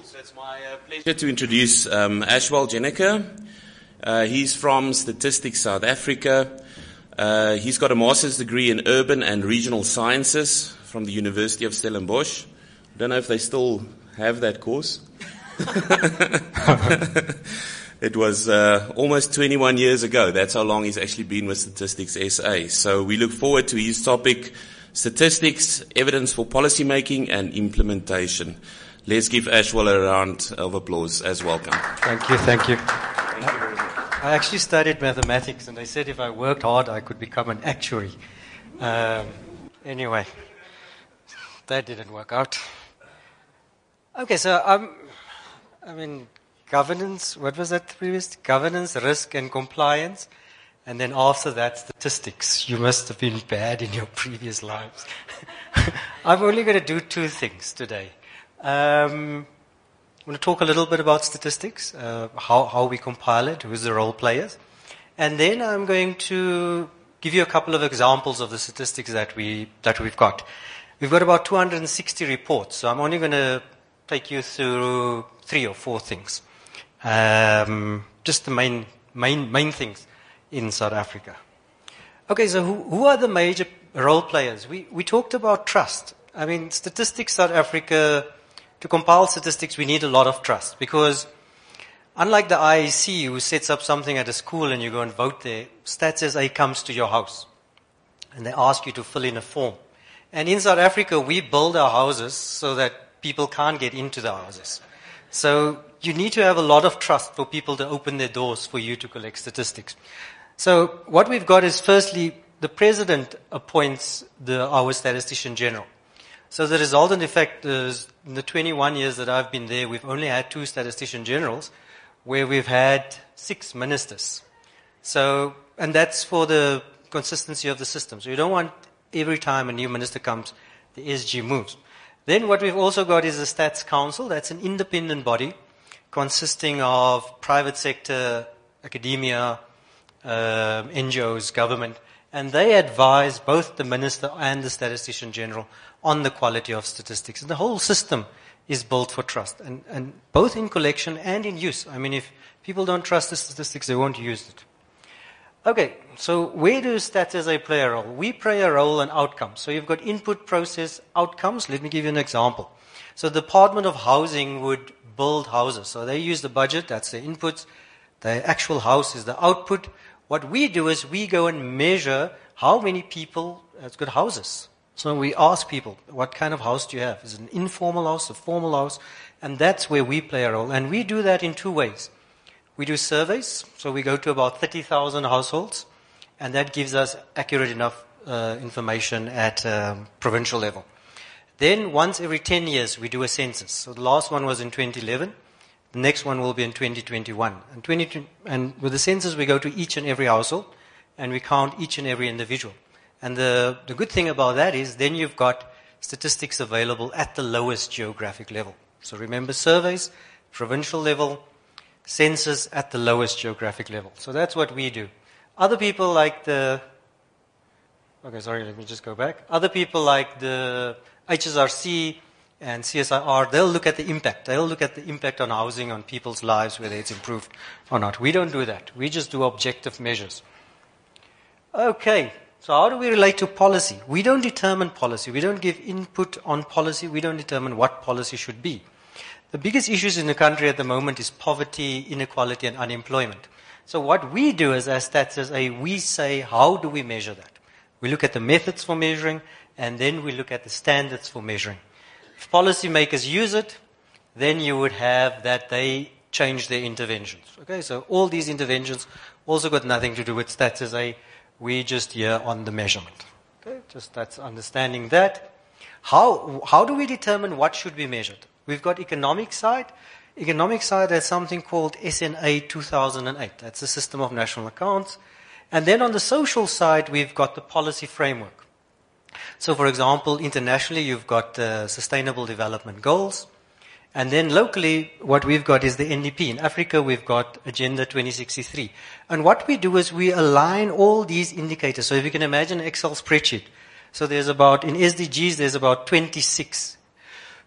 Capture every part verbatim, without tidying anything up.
So it's my uh, pleasure to introduce um, Ashwal Jenneker. Uh, he's from Statistics South Africa. Uh, he's got a master's degree in urban and regional sciences from the University of Stellenbosch. I don't know if they still have that course. It was uh, almost twenty-one years ago. That's how long he's actually been with Statistics S A. So we look forward to his topic, Statistics, Evidence for Policymaking and Implementation. Let's give Ashwal a round of applause as welcome. Thank you, thank you. Thank you very much. I actually studied mathematics, and they said if I worked hard, I could become an actuary. Um, anyway, that didn't work out. Okay, so um, I mean, governance, what was that previous? Governance, risk, and compliance. And then after that, statistics. You must have been bad in your previous lives. I'm only going to do two things today. Um, I'm going to talk a little bit about statistics, uh, how, how we compile it, who's the role players. And then I'm going to give you a couple of examples of the statistics that, we, that we've got. We've got about two hundred sixty reports, so I'm only going to take you through three or four things. Um, just the main, main, main things in South Africa. Okay, so who, who are the major role players? We, we talked about trust. I mean, Statistics South Africa, to compile statistics, we need a lot of trust because unlike the I E C who sets up something at a school and you go and vote there, Stats S A comes to your house and they ask you to fill in a form. And in South Africa, we build our houses so that people can't get into the houses. So you need to have a lot of trust for people to open their doors for you to collect statistics. So what we've got is firstly, the president appoints the, our statistician general. So the resultant effect is, in the twenty-one years that I've been there, we've only had two statistician generals, where we've had six ministers. So, and that's for the consistency of the system. So you don't want every time a new minister comes, the S G moves. Then what we've also got is a Stats Council. That's an independent body consisting of private sector, academia, uh, N G Os, government, and they advise both the minister and the statistician general on the quality of statistics. And the whole system is built for trust, and, and both in collection and in use. I mean, if people don't trust the statistics, they won't use it. Okay, so where do Stats S A play a role? We play a role in outcomes. So you've got input, process, outcomes. Let me give you an example. So the Department of Housing would build houses. So they use the budget, that's the inputs. The actual house is the output. What we do is we go and measure how many people have got houses. So we ask people, what kind of house do you have? Is it an informal house, a formal house? And that's where we play a role. And we do that in two ways. We do surveys, so we go to about thirty thousand households, and that gives us accurate enough uh, information at um, provincial level. Then once every ten years, we do a census. So the last one was in twenty eleven. The next one will be in twenty twenty-one. And, twenty, and with the census, we go to each and every household, and we count each and every individual. And the, the good thing about that is then you've got statistics available at the lowest geographic level. So remember, surveys, provincial level, census at the lowest geographic level. So that's what we do. Other people like the, okay, sorry, let me just go back. Other people like the H S R C and C S I R, they'll look at the impact. They'll look at the impact on housing, on people's lives, whether it's improved or not. We don't do that. We just do objective measures. Okay, so how do we relate to policy? We don't determine policy. We don't give input on policy. We don't determine what policy should be. The biggest issues in the country at the moment is poverty, inequality, and unemployment. So what we do as Stats S A, we say, how do we measure that? We look at the methods for measuring, and then we look at the standards for measuring. If policymakers use it, then you would have that they change their interventions. Okay, so all these interventions also got nothing to do with Stats S A. We just here on the measurement. Okay, just that's understanding that. How how do we determine what should be measured? We've got economic side. Economic side has something called S N A two thousand eight. That's the System of National Accounts. And then on the social side, we've got the policy framework. So, for example, internationally, you've got the Sustainable Development Goals. And then locally, what we've got is the N D P. In Africa, we've got Agenda twenty sixty-three. And what we do is we align all these indicators. So if you can imagine an Excel spreadsheet. So there's about, in S D Gs, there's about twenty-six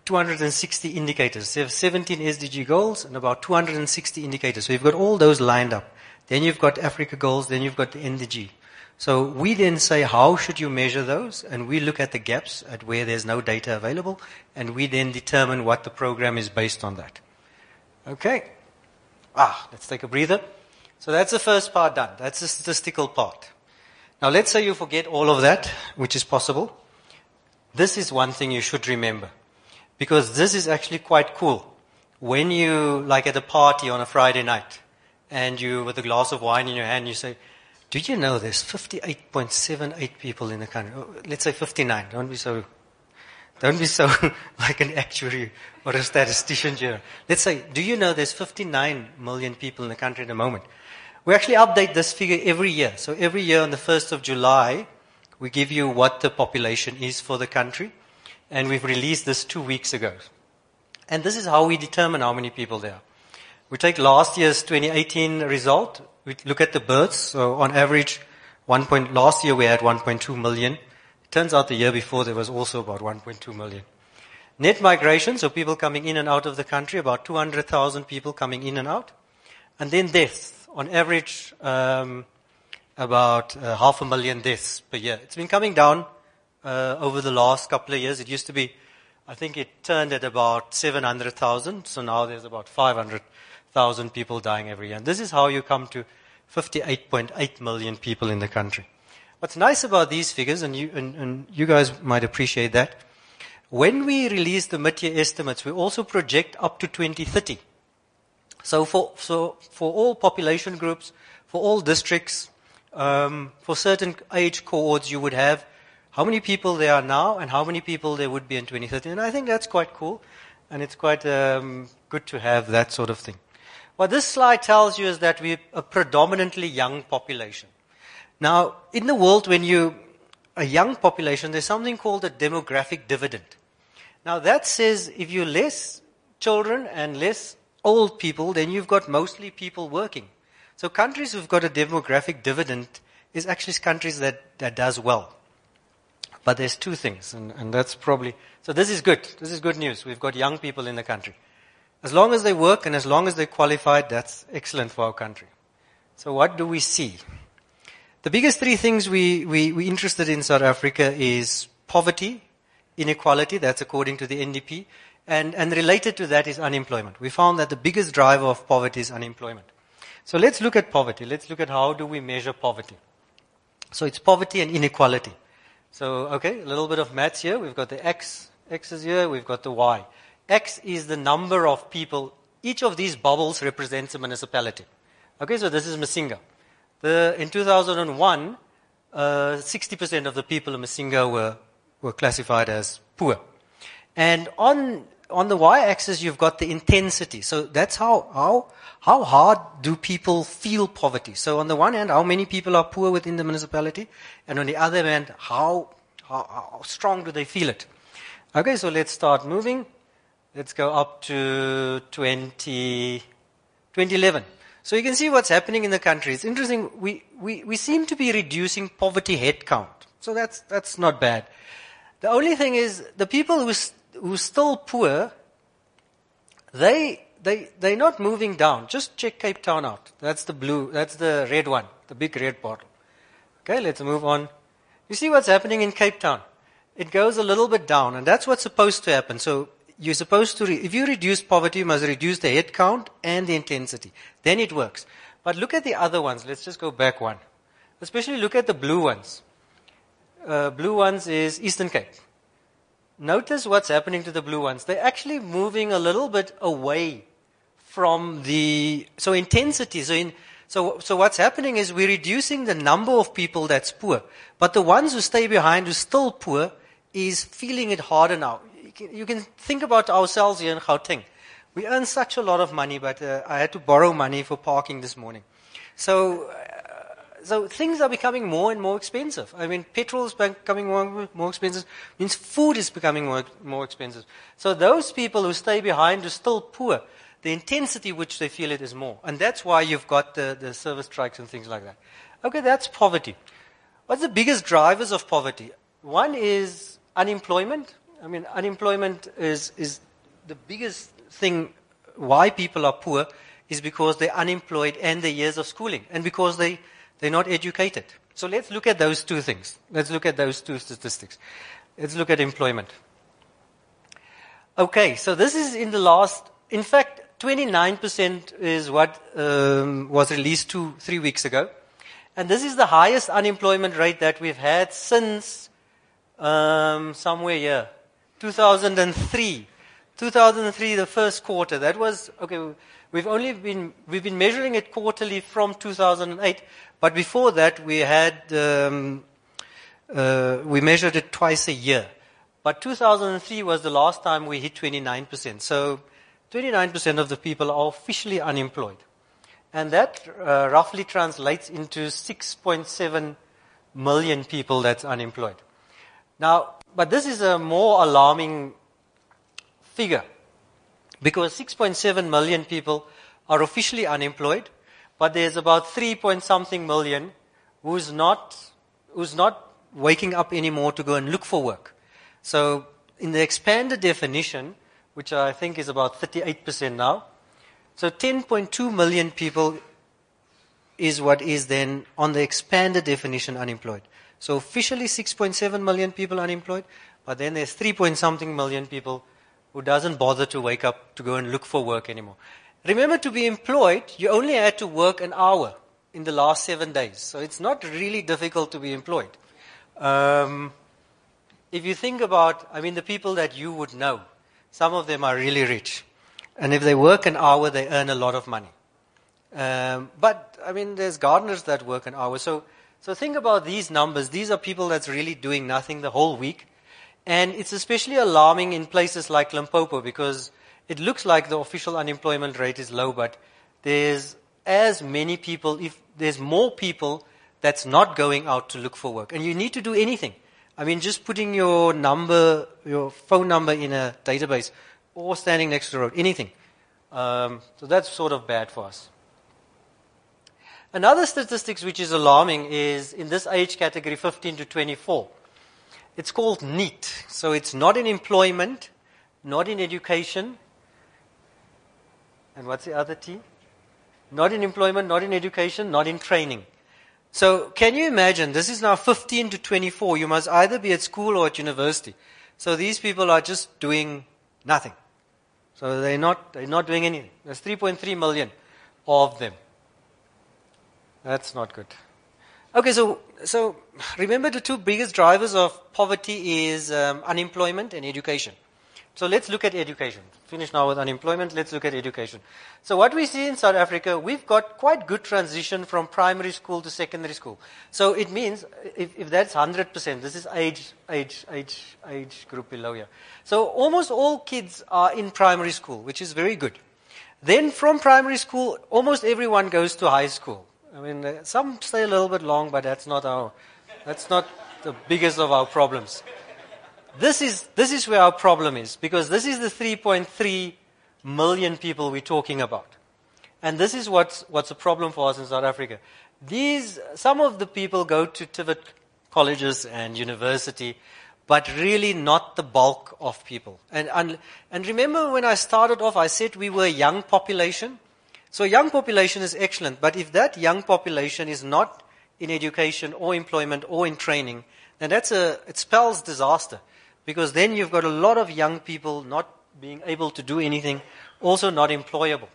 two hundred sixty indicators. So you have seventeen S D G goals and about two hundred sixty indicators. So you've got all those lined up. Then you've got Africa goals, then you've got the N D G. So we then say, how should you measure those? And we look at the gaps at where there's no data available, and we then determine what the program is based on that. Okay. Ah, let's take a breather. So that's the first part done. That's the statistical part. Now let's say you forget all of that, which is possible. This is one thing you should remember, because this is actually quite cool. When you, like at a party on a Friday night, and you, with a glass of wine in your hand, you say, do you know there's fifty-eight point seven eight people in the country? Oh, let's say fifty-nine. Don't be so, don't be so like an actuary or a statistician here. Let's say, do you know there's fifty-nine million people in the country at the moment? We actually update this figure every year. So every year on the first of July, we give you what the population is for the country. And we've released this two weeks ago. And this is how we determine how many people there are. We take last year's twenty eighteen result. We look at the births. So on average, one point, last year we had one point two million. It turns out the year before there was also about one point two million. Net migration, so people coming in and out of the country, about two hundred thousand people coming in and out. And then deaths. On average, um, about uh, half a million deaths per year. It's been coming down uh, over the last couple of years. It used to be, I think it turned at about seven hundred thousand. So now there's about five hundred thousand people dying every year. And this is how you come to fifty-eight point eight million people in the country. What's nice about these figures, and you, and, and you guys might appreciate that, when we release the mid-year estimates, we also project up to twenty thirty. So for, so for all population groups, for all districts, um, for certain age cohorts, you would have how many people there are now and how many people there would be in twenty thirty. And I think that's quite cool, and it's quite um, good to have that sort of thing. What this slide tells you is that we're a predominantly young population. Now, in the world, when you a young population, there's something called a demographic dividend. Now, that says if you're less children and less old people, then you've got mostly people working. So countries who've got a demographic dividend is actually countries that, that does well. But there's two things, and, and that's probably, so this is good. This is good news. We've got young people in the country. As long as they work and as long as they're qualified, that's excellent for our country. So what do we see? The biggest three things we, we, we're interested in South Africa is poverty, inequality, that's according to the N D P, and, and related to that is unemployment. We found that the biggest driver of poverty is unemployment. So let's look at poverty. Let's look at how do we measure poverty. So it's poverty and inequality. So, okay, a little bit of maths here. We've got the X, X is here, we've got the Y. X is the number of people. Each of these bubbles represents a municipality. Okay, so this is Masinga. The, in two thousand one, uh, sixty percent of the people in Masinga were, were classified as poor. And on, on the Y-axis, you've got the intensity. So that's how, how, how hard do people feel poverty? So on the one hand, how many people are poor within the municipality? And on the other hand, how, how, how strong do they feel it? Okay, so let's start moving. Let's go up to twenty, twenty eleven. So you can see what's happening in the country. It's interesting. We, we, we seem to be reducing poverty head count. So that's, that's not bad. The only thing is the people who, who are still poor, they, they, they're not moving down. Just check Cape Town out. That's the blue, that's the red one, the big red bottle. Okay, let's move on. You see what's happening in Cape Town. It goes a little bit down, and that's what's supposed to happen. So you're supposed to, re- if you reduce poverty, you must reduce the head count and the intensity. Then it works. But look at the other ones. Let's just go back one. Especially look at the blue ones. Uh, blue ones is Eastern Cape. Notice what's happening to the blue ones. They're actually moving a little bit away from the, so intensity. So, in, so, so what's happening is we're reducing the number of people that's poor. But the ones who stay behind who's still poor is feeling it harder now. You can think about ourselves here in Gauteng. We earn such a lot of money, but uh, I had to borrow money for parking this morning. So, uh, so things are becoming more and more expensive. I mean, petrol is becoming more, more expensive. Means food is becoming more, more expensive. So those people who stay behind are still poor. The intensity which they feel it is more, and that's why you've got the, the service strikes and things like that. Okay, that's poverty. What's the biggest drivers of poverty? One is unemployment. I mean, unemployment is, is the biggest thing why people are poor is because they're unemployed and their years of schooling, and because they, they're not educated. So let's look at those two things. Let's look at those two statistics. Let's look at employment. Okay, so this is in the last, in fact, twenty-nine percent is what um, was released two, three weeks ago. And this is the highest unemployment rate that we've had since um, somewhere here, two thousand three. two thousand three, the first quarter. That was, okay, we've only been, we've been measuring it quarterly from two thousand eight, but before that we had, um, uh, we measured it twice a year. But two thousand three was the last time we hit twenty-nine percent. So twenty-nine percent of the people are officially unemployed. And that uh, roughly translates into six point seven million people that's unemployed. Now, but this is a more alarming figure, because six point seven million people are officially unemployed, but there's about three point something million who's not, who's not waking up anymore to go and look for work. So in the expanded definition, which I think is about thirty-eight percent now, so ten point two million people is what is then on the expanded definition unemployed. So officially six point seven million people unemployed, but then there's three point something million people who doesn't bother to wake up to go and look for work anymore. Remember, to be employed, you only had to work an hour in the last seven days. So it's not really difficult to be employed. Um, if you think about, I mean, the people that you would know, some of them are really rich. And if they work an hour, they earn a lot of money. Um, but, I mean, there's gardeners that work an hour. So, so think about these numbers. These are people that's really doing nothing the whole week. And it's especially alarming in places like Limpopo, because it looks like the official unemployment rate is low, but there's as many people, if there's more people that's not going out to look for work. And you need to do anything. I mean, just putting your number, your phone number in a database, or standing next to the road, anything. Um, so that's sort of bad for us. Another statistics which is alarming is in this age category, fifteen to twenty-four. It's called NEET. So it's not in employment, not in education. And what's the other T? Not in employment, not in education, not in training. So can you imagine, this is now fifteen to twenty-four. You must either be at school or at university. So these people are just doing nothing. So they're not, they're not doing anything. There's three point three million of them. That's not good. Okay, so so remember, the two biggest drivers of poverty is um, unemployment and education. So let's look at education. Finish now with unemployment, let's look at education. So what we see in South Africa, we've got quite good transition from primary school to secondary school. So it means, if, if that's one hundred percent, this is age, age, age, age group below here. So almost all kids are in primary school, which is very good. Then from primary school, almost everyone goes to high school. I mean, uh, some stay a little bit long, but that's not our, that's not the biggest of our problems. This is, this is where our problem is, because this is the three point three million people we're talking about. And this is what's, what's a problem for us in South Africa. These, some of the people go to TVET colleges and university, but really not the bulk of people. And, and, and remember when I started off, I said we were a young population. So young population is excellent, but if that young population is not in education or employment or in training, then that's a, it spells disaster. Because then you've got a lot of young people not being able to do anything, also not employable.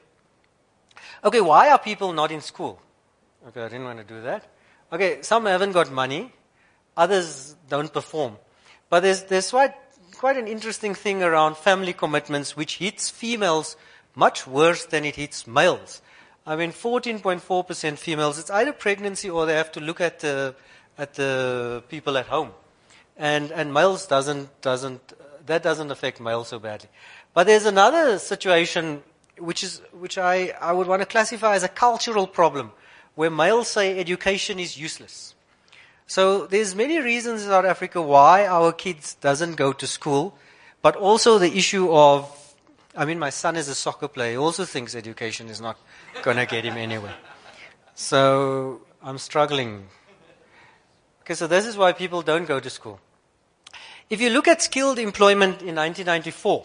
Okay, why are people not in school? Okay, I didn't want to do that. Okay, some haven't got money, others don't perform. But there's, there's quite, quite an interesting thing around family commitments, which hits females much worse than it hits males. I mean, fourteen point four percent females, it's either pregnancy or they have to look at the, at the people at home. And, and males doesn't, doesn't, that doesn't affect males so badly. But there's another situation which is, which I, I would want to classify as a cultural problem, where males say education is useless. So there's many reasons in South Africa why our kids doesn't go to school, but also the issue of, I mean, my son is a soccer player. He also thinks education is not going to get him anywhere. So I'm struggling. Okay, so this is why people don't go to school. If you look at skilled employment in nineteen ninety-four,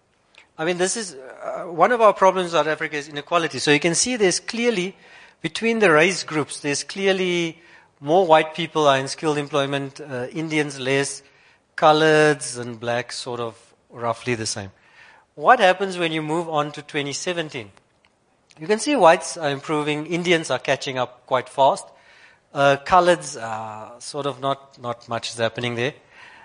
I mean, this is uh, one of our problems in South Africa is inequality. So you can see there's clearly, between the race groups, there's clearly more white people are in skilled employment, uh, Indians less, coloreds and blacks sort of roughly the same. What happens when you move on to twenty seventeen? You can see whites are improving, Indians are catching up quite fast, uh, coloreds are sort of not, not much is happening there.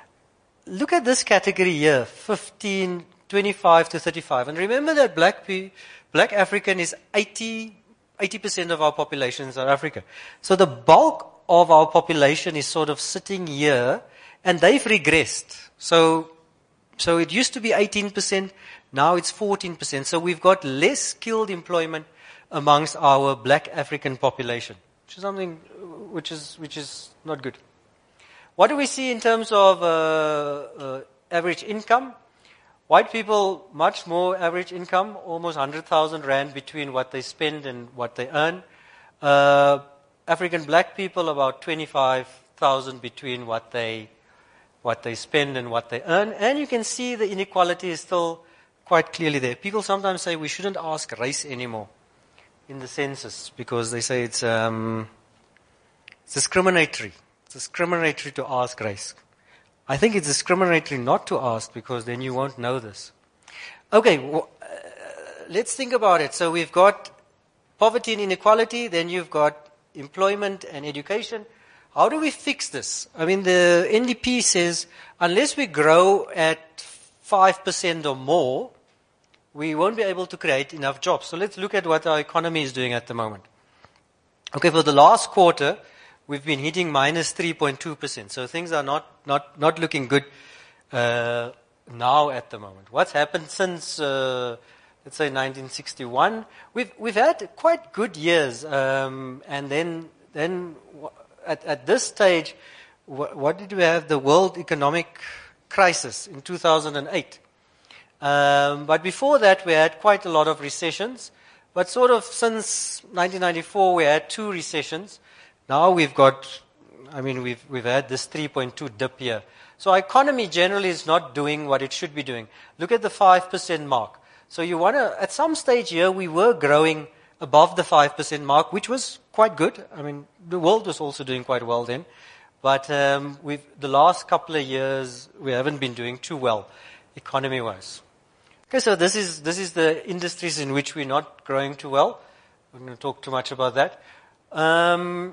Look at this category here, fifteen, twenty-five to thirty-five. And remember that black pe- black African is eighty, eighty percent of our population in South Africa. So the bulk of our population is sort of sitting here, and they've regressed. So, so it used to be eighteen percent, now it's fourteen percent. So we've got less skilled employment amongst our black African population, which is something which is which is not good. What do we see in terms of uh, uh, average income? White people, much more average income, almost one hundred thousand rand between what they spend and what they earn. Uh, African black people, about twenty-five thousand between what they what they spend and what they earn. And you can see the inequality is still quite clearly there. People sometimes say we shouldn't ask race anymore in the census because they say it's, um, it's discriminatory. It's discriminatory to ask race. I think it's discriminatory not to ask because then you won't know this. Okay, well, uh, let's think about it. So we've got poverty and inequality, then you've got employment and education. How do we fix this? I mean, the N D P says unless we grow at five percent or more, we won't be able to create enough jobs. So let's look at what our economy is doing at the moment. Okay, for the last quarter, we've been hitting minus three point two percent. So things are not, not, not looking good uh, now at the moment. What's happened since, uh, let's say, nineteen sixty-one? We've, we've had quite good years. Um, and then, then at, at this stage, what, what did we have? The world economic crisis in two thousand eight. Um, but before that, we had quite a lot of recessions. But sort of since nineteen ninety-four, we had two recessions. Now we've got, I mean, we've we've had this three point two dip here. So our economy generally is not doing what it should be doing. Look at the five percent mark. So you want to, at some stage here, we were growing above the five percent mark, which was quite good. I mean, the world was also doing quite well then. But um, we've the last couple of years, we haven't been doing too well, economy-wise. Okay, so this is this is the industries in which we're not growing too well. We're going to talk too much about that. Um,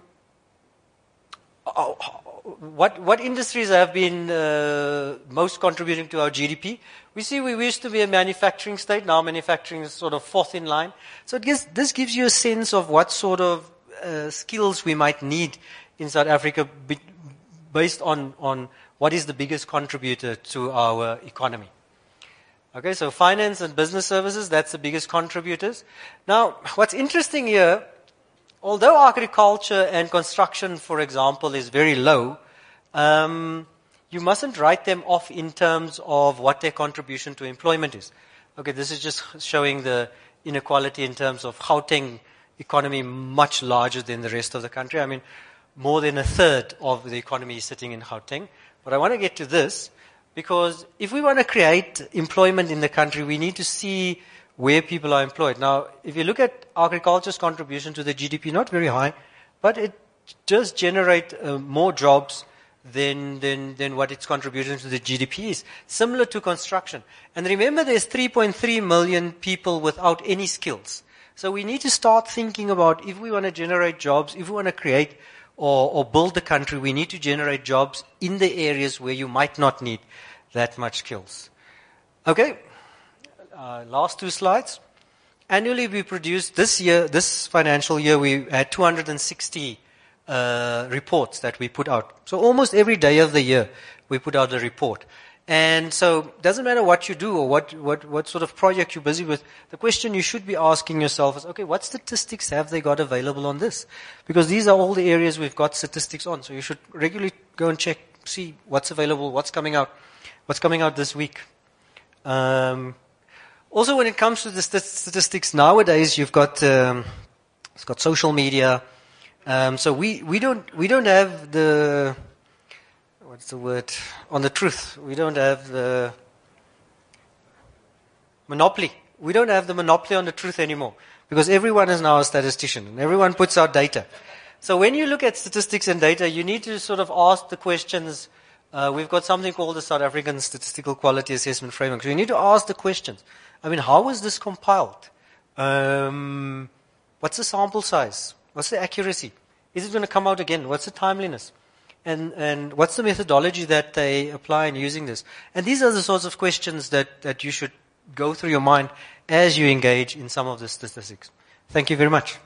what what industries have been uh, most contributing to our G D P? We see we used to be a manufacturing state. Now manufacturing is sort of fourth in line. So it gives, this gives you a sense of what sort of uh, skills we might need in South Africa be, based on, on what is the biggest contributor to our economy. Okay, so finance and business services, that's the biggest contributors. Now, what's interesting here, although agriculture and construction, for example, is very low, um, you mustn't write them off in terms of what their contribution to employment is. Okay, this is just showing the inequality in terms of Gauteng economy much larger than the rest of the country. I mean, more than a third of the economy is sitting in Gauteng. But I want to get to this, because if we want to create employment in the country, we need to see where people are employed. Now, if you look at agriculture's contribution to the G D P, not very high, but it does generate uh, more jobs than, than, than what its contribution to the G D P is. Similar to construction. And remember, there's three point three million people without any skills. So we need to start thinking about if we want to generate jobs, if we want to create or, or build the country, we need to generate jobs in the areas where you might not need that much skills. Okay, uh, last two slides. Annually, we produce this year, this financial year, we had two hundred sixty uh, reports that we put out. So almost every day of the year, we put out a report. And so, it doesn't matter what you do or what, what, what sort of project you're busy with, the question you should be asking yourself is, okay, what statistics have they got available on this? Because these are all the areas we've got statistics on. So you should regularly go and check, see what's available, what's coming out, what's coming out this week. Um, also, when it comes to the st- statistics nowadays, you've got, um, it's got social media. Um, so we, we don't, we don't have the, what's the word, on the truth. We don't have the monopoly. We don't have the monopoly on the truth anymore because everyone is now a statistician and everyone puts out data. So when you look at statistics and data, you need to sort of ask the questions. Uh, we've got something called the South African Statistical Quality Assessment Framework. So you need to ask the questions. I mean, how was this compiled? Um, what's the sample size? What's the accuracy? Is it going to come out again? What's the timeliness? And, and what's the methodology that they apply in using this? And these are the sorts of questions that, that you should go through your mind as you engage in some of the statistics. Thank you very much.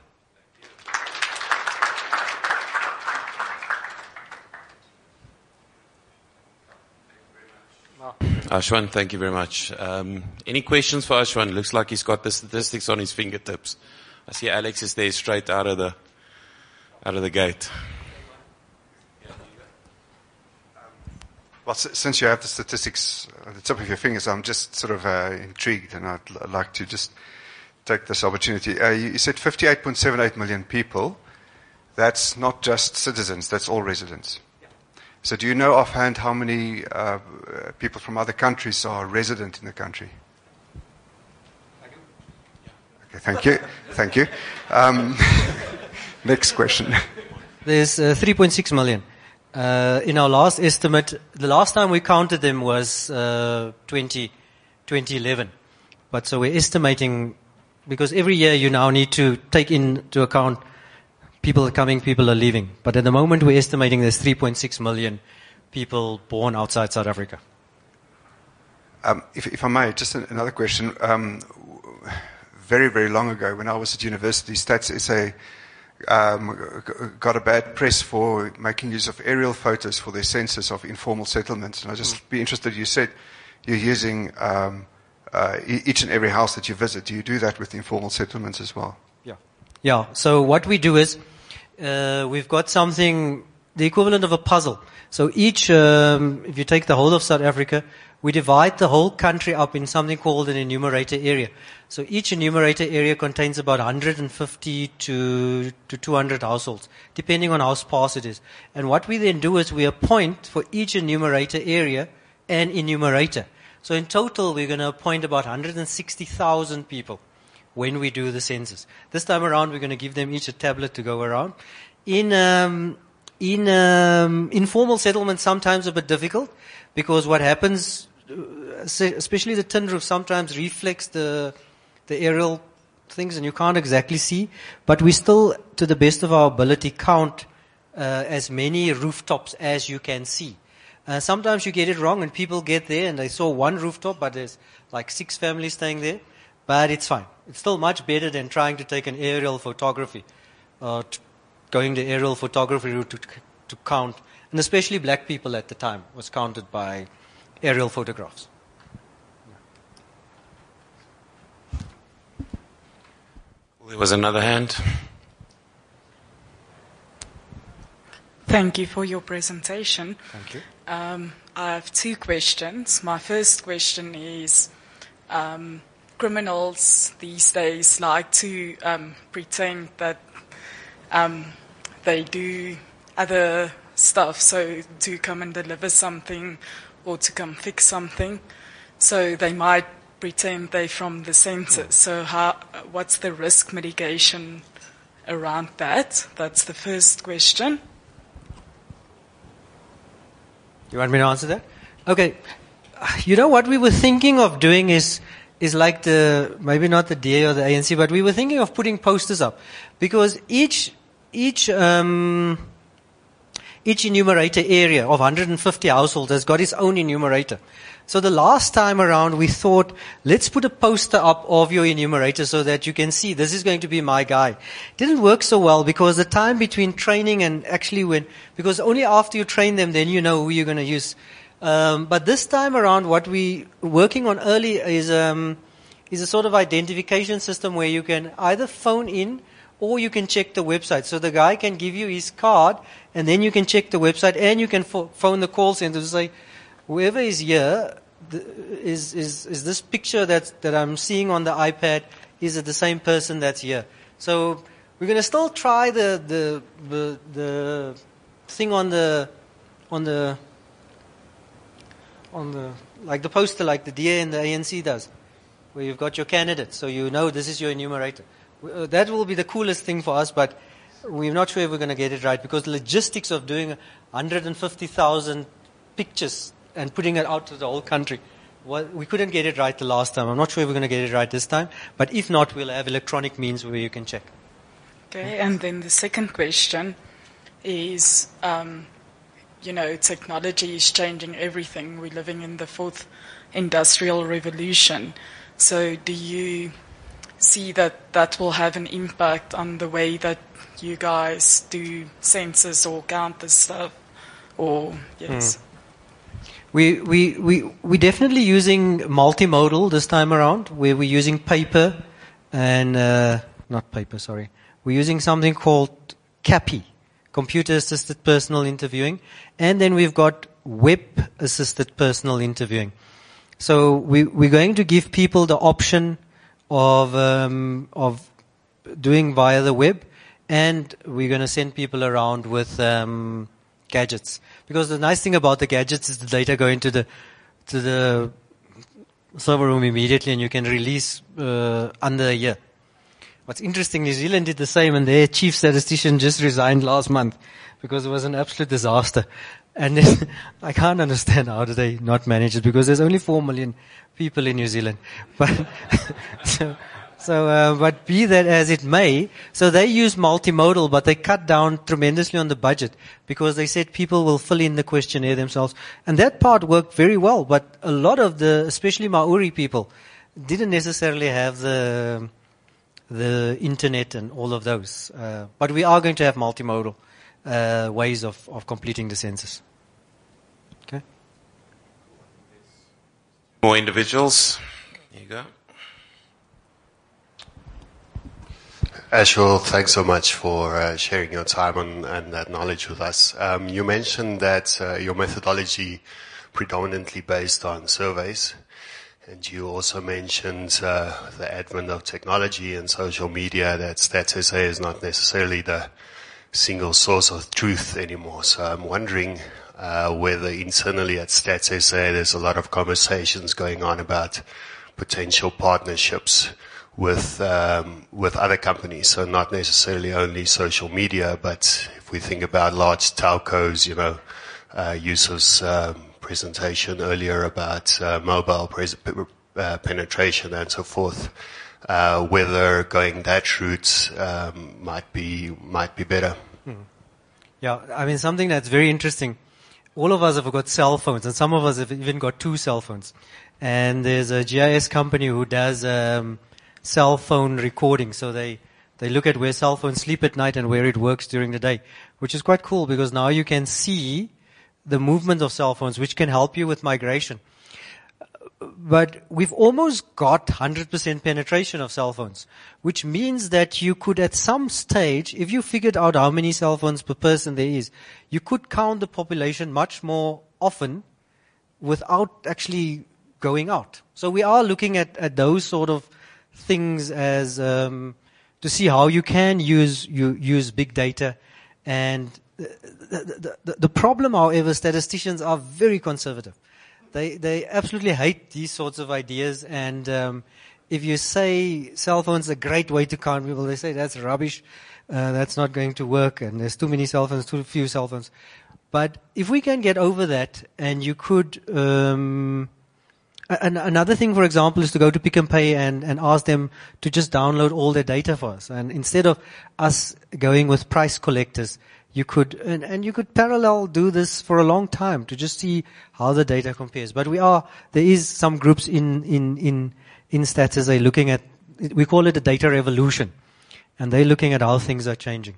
Ashwan, thank you very much. Um, any questions for Ashwan? Looks like he's got the statistics on his fingertips. I see Alex is there straight out of the out of the gate. Well, since you have the statistics at the tip of your fingers, I'm just sort of uh, intrigued, and I'd l- like to just take this opportunity. Uh, you, you said fifty-eight point seven eight million people. That's not just citizens, that's all residents. Yeah. So do you know offhand how many uh, people from other countries are resident in the country? I do. Okay, thank you. Thank you. Um, next question. There's uh, three point six million. Uh, in our last estimate, the last time we counted them was uh, twenty eleven. But so we're estimating, because every year you now need to take into account people are coming, people are leaving. But at the moment we're estimating there's three point six million people born outside South Africa. Um, if, if I may, just an, another question. Um, very, very long ago, when I was at university, Stats S A Um, got a bad press for making use of aerial photos for their census of informal settlements. And I'd just be interested, you said you're using um, uh, each and every house that you visit. Do you do that with informal settlements as well? Yeah. Yeah. So what we do is uh, we've got something, the equivalent of a puzzle. So each, um, if you take the whole of South Africa, we divide the whole country up in something called an enumerator area. So each enumerator area contains about one hundred fifty to, to two hundred households, depending on how sparse it is. And what we then do is we appoint for each enumerator area an enumerator. So in total, we're going to appoint about one hundred sixty thousand people when we do the census. This time around, we're going to give them each a tablet to go around. In, um, in um, informal settlements, sometimes a bit difficult, because what happens, especially the tin roof, sometimes reflects the the aerial things and you can't exactly see. But we still, to the best of our ability, count uh, as many rooftops as you can see. Uh, sometimes you get it wrong and people get there and they saw one rooftop, but there's like six families staying there. But it's fine. It's still much better than trying to take an aerial photography, uh, t- going the aerial photography route to, to count. And especially black people at the time was counted by aerial photographs. There was another hand. Thank you for your presentation. Thank you. Um, I have two questions. My first question is, um, criminals these days like to um, pretend that um, they do other stuff, so to come and deliver something or to come fix something. So they might pretend they're from the census. So how, what's the risk mitigation around that? That's the first question. You want me to answer that? Okay. You know what we were thinking of doing is is like the, maybe not the D A or the A N C, but we were thinking of putting posters up. Because each each um, each enumerator area of one hundred fifty households has got its own enumerator. So the last time around we thought, let's put a poster up of your enumerator so that you can see this is going to be my guy. Didn't work so well because the time between training and actually when, because only after you train them then you know who you're going to use. Um, but this time around what we working on early is, um, is a sort of identification system where you can either phone in or you can check the website. So the guy can give you his card and then you can check the website and you can pho- phone the call center to say, whoever is here, the, is, is, is this picture that's, that I'm seeing on the iPad, is it the same person that's here? So we're going to still try the, the, the, the thing on the, on the on the, like the poster, like the D A and the A N C does, where you've got your candidates, so you know this is your enumerator. Uh, that will be the coolest thing for us, but we're not sure if we're going to get it right, because the logistics of doing one hundred fifty thousand pictures and putting it out to the whole country, well, we couldn't get it right the last time. I'm not sure if we're going to get it right this time, but if not, we'll have electronic means where you can check. Okay, and then the second question is, um, you know, technology is changing everything. We're living in the fourth industrial revolution. So do you see that that will have an impact on the way that you guys do census or count this stuff? Or, yes. Mm. We, we, we, we're definitely using multimodal this time around, where we're using paper and, uh, not paper, sorry. We're using something called CAPI, Computer-Assisted Personal Interviewing, and then we've got Web-Assisted Personal Interviewing. So we, we're going to give people the option of, um, of doing via the web, and we're going to send people around with, um, gadgets. Because the nice thing about the gadgets is the data go into the to the server room immediately, and you can release uh, under a year. What's interesting, New Zealand did the same, and their chief statistician just resigned last month because it was an absolute disaster. And then, I can't understand how do they not manage it, because there's only four million people in New Zealand. But so. So, uh, but be that as it may, so they use multimodal, but they cut down tremendously on the budget, because they said people will fill in the questionnaire themselves. And that part worked very well, but a lot of the, especially Maori people, didn't necessarily have the, the internet and all of those. Uh, but we are going to have multimodal, uh, ways of, of completing the census. Okay. More individuals. Here you go. Ashwell, thanks so much for uh, sharing your time on, and that knowledge with us. Um, you mentioned that uh, your methodology predominantly based on surveys, and you also mentioned uh, the advent of technology and social media, that StatsSA is not necessarily the single source of truth anymore. So I'm wondering uh, whether internally at StatsSA there's a lot of conversations going on about potential partnerships with um, with other companies, so not necessarily only social media, but if we think about large telcos, you know, uh, Yusuf's um, presentation earlier about uh, mobile pres- uh, penetration and so forth, uh, whether going that route um, might be might be better. Hmm. Yeah, I mean, something that's very interesting. All of us have got cell phones, and some of us have even got two cell phones. And there's a G I S company who does um, cell phone recording. So they, they look at where cell phones sleep at night and where it works during the day, which is quite cool, because now you can see the movement of cell phones, which can help you with migration. But we've almost got one hundred percent penetration of cell phones, which means that you could at some stage, if you figured out how many cell phones per person there is, you could count the population much more often without actually going out. So we are looking at, at those sort of things as um, to see how you can use you use big data. And the, the, the, the problem, however, statisticians are very conservative. They they absolutely hate these sorts of ideas. And um, if you say cell phones are a great way to count people, they say that's rubbish. Uh, that's not going to work. And there's too many cell phones, too few cell phones. But if we can get over that, and you could. Um, An, another thing, for example, is to go to Pick n Pay and, and ask them to just download all their data for us. And instead of us going with price collectors, you could, and, and you could parallel do this for a long time to just see how the data compares. But we are, there is some groups in, in, in, in StatsSA looking at, we call it a data revolution. And they're looking at how things are changing.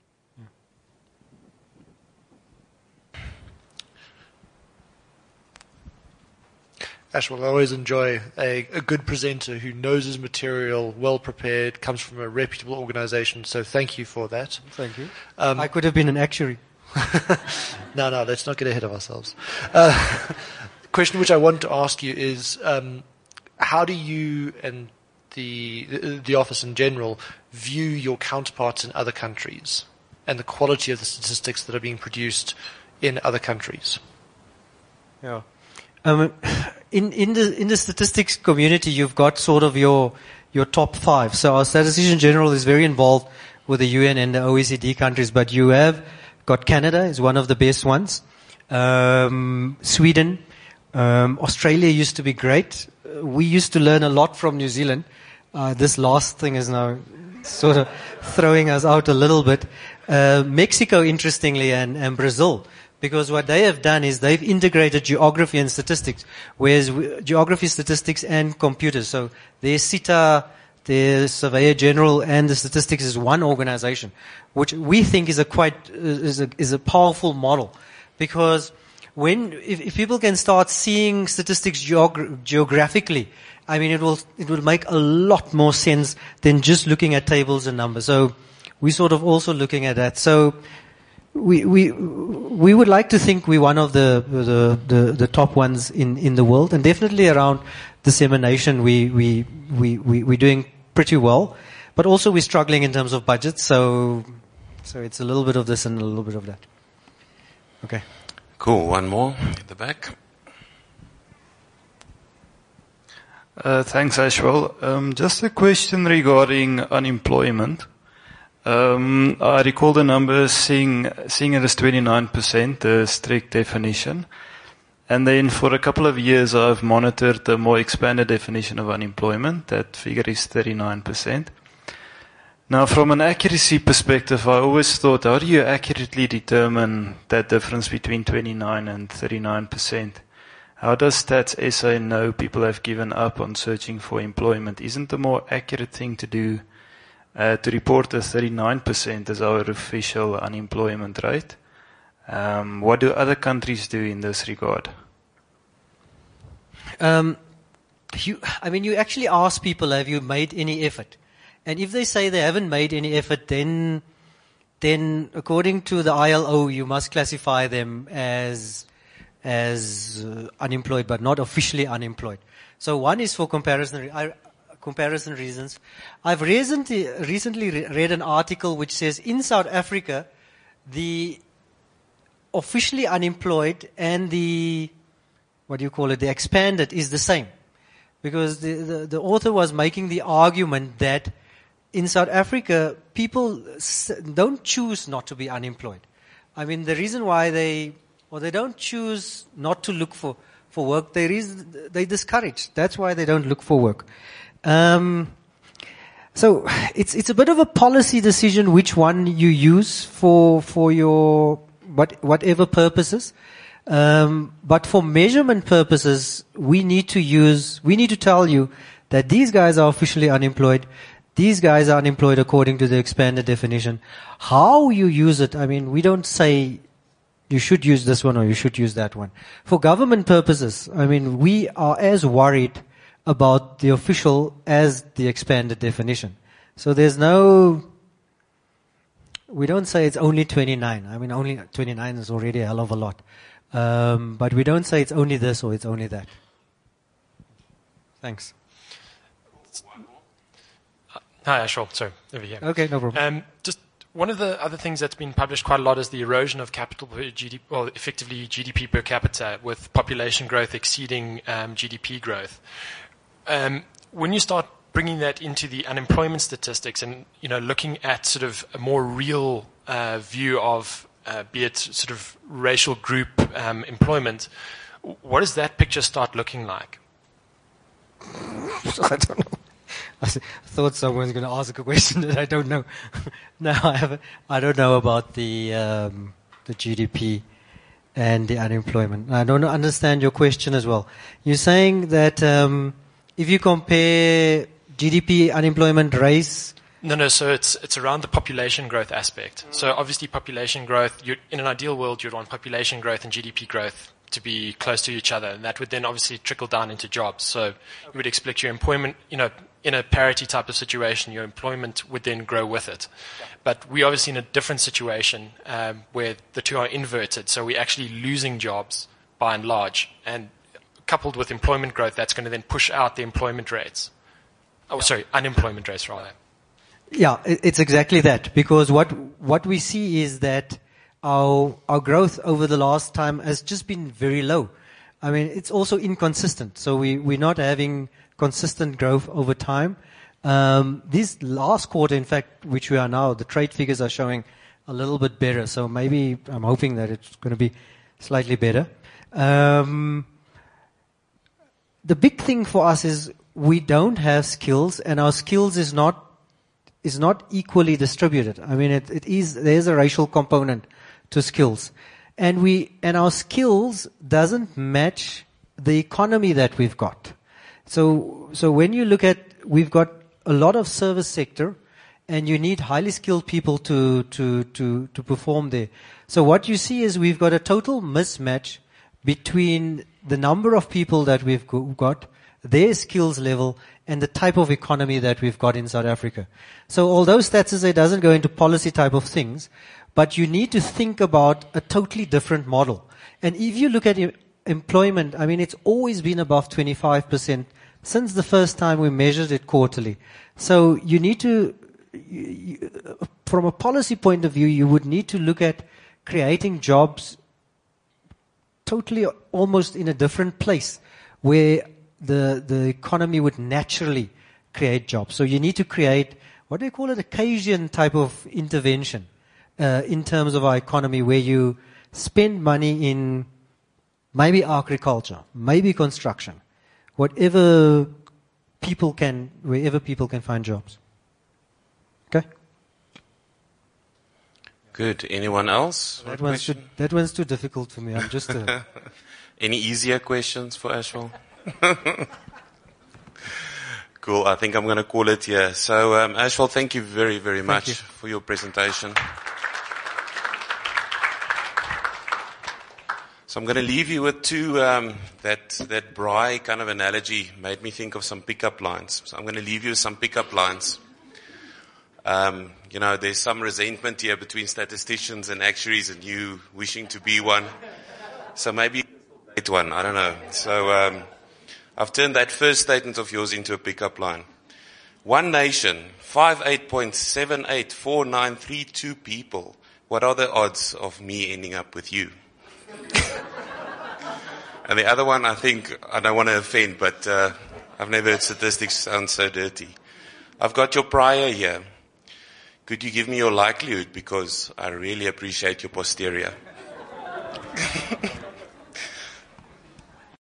Ashwell, I always enjoy a, a good presenter who knows his material, well prepared, comes from a reputable organization, so thank you for that. Thank you. Um, I could have been an actuary. no, no, let's not get ahead of ourselves. Uh, the question which I want to ask you is, um, how do you and the, the the office in general view your counterparts in other countries and the quality of the statistics that are being produced in other countries? Yeah. Um, in, in the, in the statistics community, you've got sort of your, your top five. So our statistician general is very involved with the U N and the O E C D countries, but you have got Canada is one of the best ones. Um, Sweden, um, Australia used to be great. Uh, we used to learn a lot from New Zealand. Uh, this last thing is now sort of throwing us out a little bit. Uh, Mexico, interestingly, and, and Brazil, because what they have done is they've integrated geography and statistics, whereas we, geography, statistics, and computers. So there's CITA, there's Surveyor General, and the statistics is one organization, which we think is a quite is a is a powerful model, because when if, if people can start seeing statistics geog- geographically, I mean, it will it will make a lot more sense than just looking at tables and numbers. So we're sort of also looking at that. So we we we would like to think we're one of the the the, the top ones in, in the world, and definitely around dissemination we we we we we're doing pretty well. But also we're struggling in terms of budget. So so it's a little bit of this and a little bit of that. Okay. Cool. One more at the back. Uh, thanks, Ashwell. Um, just a question regarding unemployment. Um, I recall the numbers seeing, seeing it as twenty-nine percent, the strict definition. And then for a couple of years I've monitored the more expanded definition of unemployment. That figure is thirty-nine percent. Now, from an accuracy perspective, I always thought, how do you accurately determine that difference between twenty-nine and thirty-nine percent? How does Stats S A know people have given up on searching for employment? Isn't the more accurate thing to do uh, to report the thirty-nine percent as our official unemployment rate? Um, what do other countries do in this regard? Um, you, I mean, you actually ask people, have you made any effort? And if they say they haven't made any effort, then, then according to the I L O, you must classify them as as uh, unemployed, but not officially unemployed. So one is for comparison re- uh, comparison reasons. I've recently recently re- read an article which says in South Africa, the officially unemployed and the what do you call it, the expanded is the same, because the, the the author was making the argument that in South Africa people s- don't choose not to be unemployed. I mean, the reason why they Or they don't choose not to look for, for work. They reason, they discourage. That's why they don't look for work. Um, so it's it's a bit of a policy decision which one you use for for your what whatever purposes. Um, but for measurement purposes, we need to use we need to tell you that these guys are officially unemployed. These guys are unemployed according to the expanded definition. How you use it, I mean, we don't say you should use this one or you should use that one. For government purposes, I mean, we are as worried about the official as the expanded definition. So there's no, we don't say it's only twenty-nine. I mean, only twenty-nine is already a hell of a lot. Um, but we don't say it's only this or it's only that. Thanks. Hi, Ashwell. Sorry, over here. Okay, no problem. Um, just one of the other things that's been published quite a lot is the erosion of capital per G D P, well, effectively G D P per capita, with population growth exceeding um, G D P growth. Um, when you start bringing that into the unemployment statistics, and you know, looking at sort of a more real uh, view of, uh, be it sort of racial group um, employment, what does that picture start looking like? I don't know. I thought someone was going to ask a question that I don't know. No, I haven't. I don't know about the um, the G D P and the unemployment. I don't understand your question as well. You're saying that um, if you compare G D P, unemployment, race. No, no. So it's it's around the population growth aspect. So obviously, population growth. You'd, in an ideal world, you'd want population growth and G D P growth to be close to each other, and that would then obviously trickle down into jobs. So you would expect your employment, you know, in a parity type of situation, your employment would then grow with it. But we're obviously in a different situation um, where the two are inverted. So we're actually losing jobs by and large, and coupled with employment growth, that's going to then push out the employment rates. Oh, yeah. Sorry, unemployment rates rather. Yeah, it's exactly that. Because what what we see is that our our growth over the last time has just been very low. I mean, it's also inconsistent. So we, we're not having consistent growth over time. Um, this last quarter, in fact, which we are now, the trade figures are showing a little bit better. So maybe I'm hoping that it's going to be slightly better. Um, the big thing for us is we don't have skills, and our skills is not is not equally distributed. I mean, it, it is there's a racial component to skills, and we and our skills doesn't match the economy that we've got. So so when you look at, we've got a lot of service sector, and you need highly skilled people to to to to perform there. So what you see is we've got a total mismatch between the number of people that we've got, their skills level, and the type of economy that we've got in South Africa. So although Stats S A doesn't go into policy type of things, but you need to think about a totally different model. And if you look at em- employment, I mean, it's always been above twenty-five percent since the first time we measured it quarterly. So you need to, you, you, from a policy point of view, you would need to look at creating jobs totally almost in a different place where the the economy would naturally create jobs. So you need to create, what do you call it, a Keynesian type of intervention uh, in terms of our economy, where you spend money in maybe agriculture, maybe construction, whatever people can, wherever people can find jobs. Okay? Good. Anyone else? That one's, too, that one's too difficult for me. I'm just a... Any easier questions for Ashwell? Cool. I think I'm going to call it here. So, um, Ashwell, thank you very, very much you. for your presentation. So I'm going to leave you with two, um, that, that Braai kind of analogy made me think of some pickup lines. So I'm going to leave you with some pickup lines. Um, you know, there's some resentment here between statisticians and actuaries, and you wishing to be one. So maybe it's one, I don't know. So, um, I've turned that first statement of yours into a pickup line. One nation, five eight point seven eight four nine three two people. What are the odds of me ending up with you? And the other one, I think, I don't want to offend, but uh, I've never heard statistics sound so dirty. I've got your prior here. Could you give me your likelihood, because I really appreciate your posterior.